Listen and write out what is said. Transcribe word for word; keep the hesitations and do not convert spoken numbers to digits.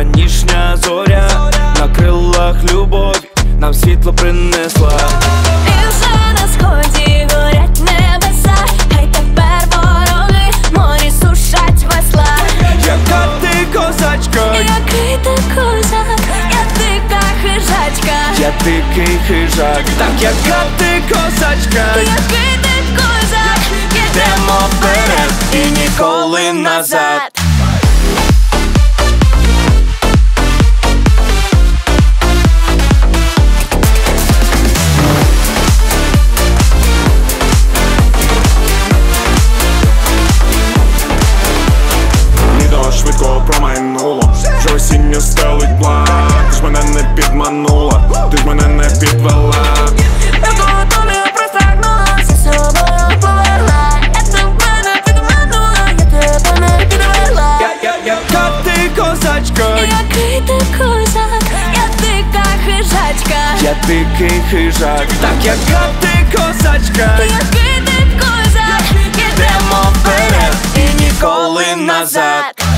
ранішня зоря на крилах любові нам світло принесла. І вже на сході горять небеса, хай тепер вороги морі сушать весла. Яка ти козачка, який ти козак, я дика хижачка, я дикий хижак. Так, яка ти козачка, який ти козак, йдемо вперед і ніколи назад. Швидко промайнуло, вже осінню стелить блак. Ти ж мене не підманула, ти ж мене не підвела. Я до тобі простягнула, за собою повела. Я тебе не підманула, я тебе не підвела. Яка ти козачка, який ти козак, я дика хижачка, я дикий хижак. Так, яка ти козачка, який ти козак, йдемо вперед і ніколи назад.